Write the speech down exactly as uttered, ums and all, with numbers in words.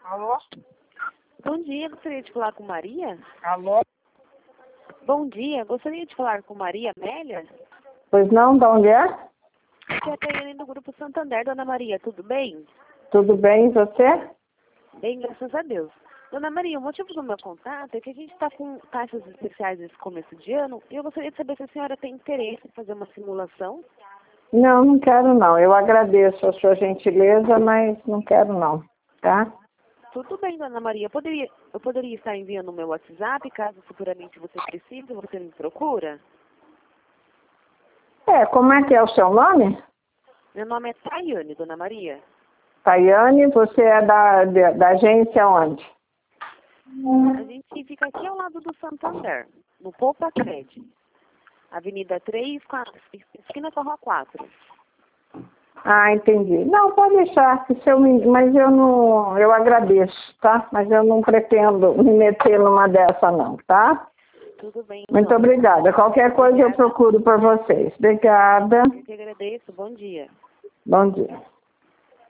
Alô? Bom dia, gostaria de falar com Maria? Alô? Bom dia, gostaria de falar com Maria Amélia? Pois não, de onde é? Aqui é a Tayane do Grupo Santander, Dona Maria, tudo bem? Tudo bem, e você? Bem, graças a Deus. Dona Maria, o motivo do meu contato é que a gente está com taxas especiais nesse começo de ano e eu gostaria de saber se a senhora tem interesse em fazer uma simulação. Não, não quero não. Eu agradeço a sua gentileza, mas não quero não, tá? Tudo bem, Dona Maria. Eu poderia, eu poderia estar enviando o meu WhatsApp, caso futuramente você precise, você me procura? É, como é que é o seu nome? Meu nome é Tayane, Dona Maria. Tayane, você é da, de- da agência onde? A gente fica aqui ao lado do Santander, no Poupa Cred. Avenida três, quatro, esquina com a Rua quatro. Ah, entendi. Não, pode deixar, que se eu me- mas eu não, eu agradeço, tá? Mas eu não pretendo me meter numa dessa não, tá? Tudo bem, Muito então. obrigada. Qualquer coisa eu procuro por vocês. Obrigada. Eu que agradeço. Bom dia. Bom dia.